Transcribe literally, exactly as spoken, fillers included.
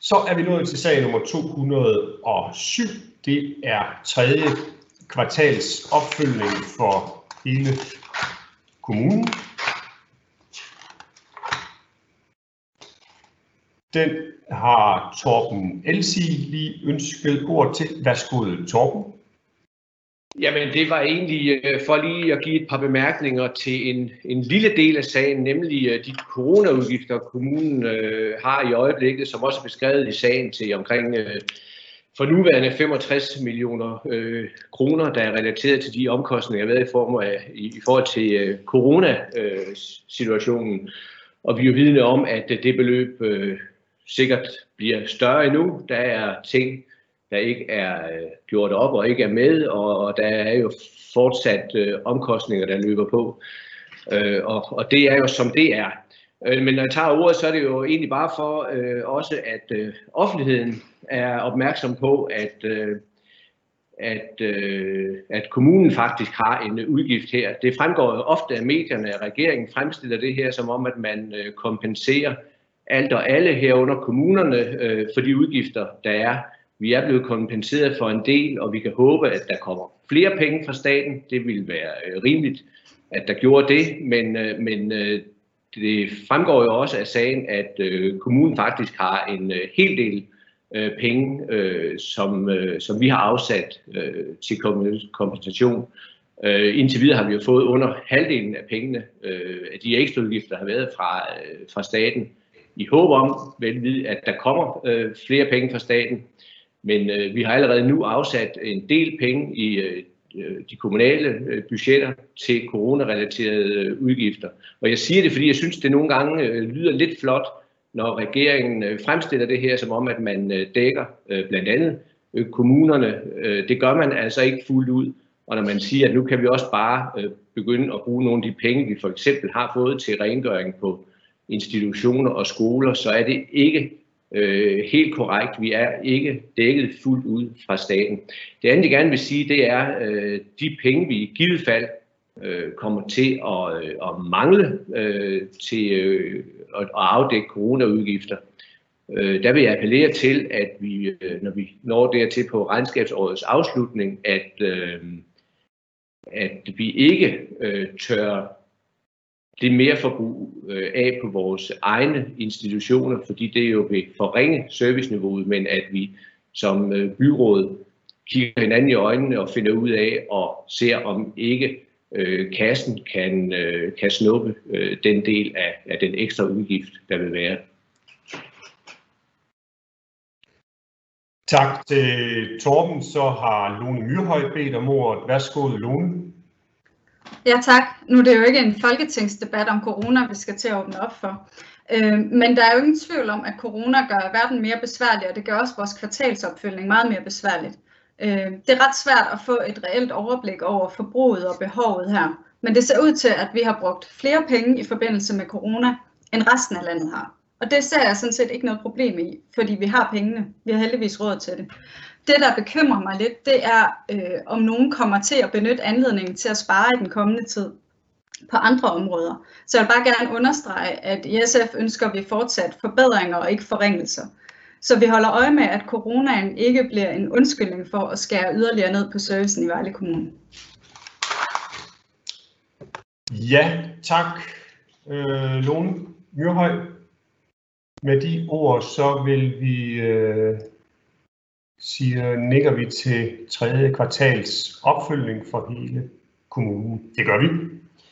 Så er vi nået til sag nummer to hundrede og syv. Det er tredje kvartals opfølgning for hele kommunen. Den har Torben Elsig lige ønsket ord til. Værsgo, Torben. Jamen, det var egentlig for lige at give et par bemærkninger til en, en lille del af sagen, nemlig de coronaudgifter, kommunen øh, har i øjeblikket, som også er beskrevet i sagen til omkring øh, for nuværende femogtres millioner øh, kroner, der er relateret til de omkostninger, der har været i, form af, i, i forhold til øh, coronasituationen. Øh, og vi er jo vidne om, at det beløb øh, sikkert bliver større endnu. Der er ting, der ikke er øh, gjort op og ikke er med, og, og der er jo fortsat øh, omkostninger, der løber på. Øh, og, og det er jo som det er. Øh, men når jeg tager ordet, så er det jo egentlig bare for øh, også, at øh, offentligheden er opmærksom på, at, øh, at, øh, at kommunen faktisk har en udgift her. Det fremgår jo ofte af medierne, at regeringen fremstiller det her som om, at man øh, kompenserer alt og alle herunder kommunerne øh, for de udgifter, der er. Vi er blevet kompenseret for en del, og vi kan håbe, at der kommer flere penge fra staten. Det ville være øh, rimeligt, at der gjorde det, men, øh, men øh, det fremgår jo også af sagen, at øh, kommunen faktisk har en øh, hel del øh, penge, øh, som, øh, som vi har afsat øh, til kompensation. Øh, indtil videre har vi jo fået under halvdelen af pengene, øh, af de ekstraudgifter, der har været fra, øh, fra staten, i håb om, vel, at der kommer øh, flere penge fra staten. Men øh, vi har allerede nu afsat en del penge i øh, de kommunale øh, budgetter til coronarelaterede øh, udgifter. Og jeg siger det, fordi jeg synes, det nogle gange øh, lyder lidt flot, når regeringen øh, fremstiller det her, som om, at man øh, dækker øh, blandt andet øh, kommunerne. Øh, det gør man altså ikke fuldt ud. Og når man siger, at nu kan vi også bare øh, begynde at bruge nogle af de penge, vi for eksempel har fået til rengøring på institutioner og skoler, så er det ikke Øh, helt korrekt. Vi er ikke dækket fuldt ud fra staten. Det andet, jeg gerne vil sige, det er, øh, de penge, vi i givet fald øh, kommer til at, øh, at mangle øh, til øh, at afdække coronaudgifter. Øh, der vil jeg appellere til, at vi, øh, når vi når dertil på regnskabsårets afslutning, at, øh, at vi ikke øh, tør det mere forbrug øh, af på vores egne institutioner, fordi det jo vil forringe serviceniveauet, men at vi som øh, byråd kigger hinanden i øjnene og finder ud af og ser, om ikke øh, kassen kan, øh, kan snuppe øh, den del af, af den ekstra udgift, der vil være. Tak til Torben. Så har Lone Myrhøj bedt om ordet. Værsgo, Lone. Ja, tak. Nu er det jo ikke en folketingsdebat om corona, vi skal til at åbne op for. Øh, men der er jo ingen tvivl om, at corona gør verden mere besværlig, og det gør også vores kvartalsopfølgning meget mere besværligt. Øh, det er ret svært at få et reelt overblik over forbruget og behovet her. Men det ser ud til, at vi har brugt flere penge i forbindelse med corona, end resten af landet har. Og det ser jeg sådan set ikke noget problem i, fordi vi har pengene. Vi har heldigvis råd til det. Det, der bekymrer mig lidt, det er, øh, om nogen kommer til at benytte anledningen til at spare i den kommende tid på andre områder. Så jeg vil bare gerne understrege, at i S F ønsker vi fortsat forbedringer og ikke forringelser. Så vi holder øje med, at coronaen ikke bliver en undskyldning for at skære yderligere ned på servicen i Vejle Kommune. Ja, tak, øh, Lone Myrhøj. Med de ord, så vil vi... Øh siger, nikker vi til tredje kvartals opfølgning for hele kommunen. Det gør vi.